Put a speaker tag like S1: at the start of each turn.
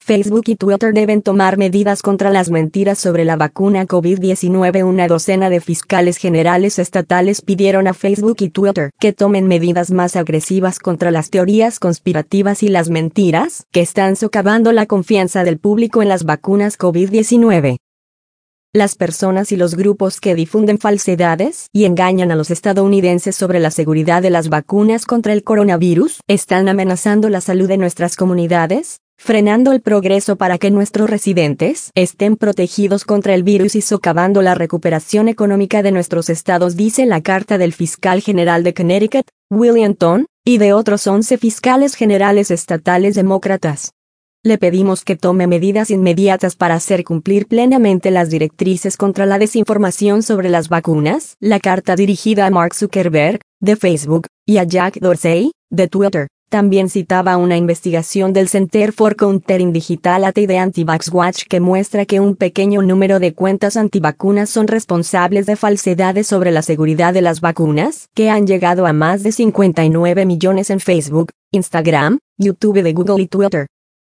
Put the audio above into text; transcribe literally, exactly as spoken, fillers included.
S1: Facebook y Twitter deben tomar medidas contra las mentiras sobre la vacuna COVID diecinueve. Una docena de fiscales generales estatales pidieron a Facebook y Twitter que tomen medidas más agresivas contra las teorías conspirativas y las mentiras que están socavando la confianza del público en las vacunas COVID diecinueve. Las personas y los grupos que difunden falsedades y engañan a los estadounidenses sobre la seguridad de las vacunas contra el coronavirus están amenazando la salud de nuestras comunidades, frenando el progreso para que nuestros residentes estén protegidos contra el virus y socavando la recuperación económica de nuestros estados, dice la carta del fiscal general de Connecticut, William Thorne, y de otros once fiscales generales estatales demócratas. Le pedimos que tome medidas inmediatas para hacer cumplir plenamente las directrices contra la desinformación sobre las vacunas. La carta dirigida a Mark Zuckerberg, de Facebook, y a Jack Dorsey, de Twitter, también citaba una investigación del Center for Countering Digital Hate y de Anti-Vax Watch que muestra que un pequeño número de cuentas antivacunas son responsables de falsedades sobre la seguridad de las vacunas, que han llegado a más de cincuenta y nueve millones en Facebook, Instagram, YouTube de Google y Twitter.